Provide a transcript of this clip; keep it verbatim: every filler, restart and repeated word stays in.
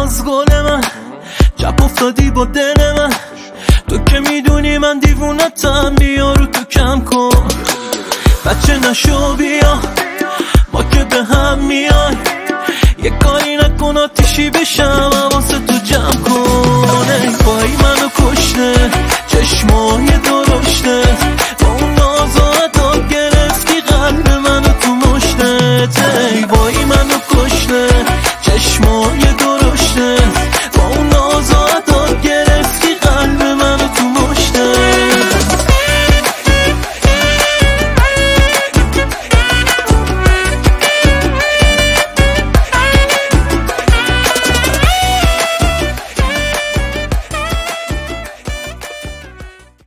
از گل من، چپ افتادی با دل من. تو که میدونی من دیوونتم، بیا رو تو کم کن، بچه نشو بیا، ما که به هم میای. یه کاری نکن آتیشی بشم، حواست تو جمع کن. ای پای منو کشته چشمای درشته،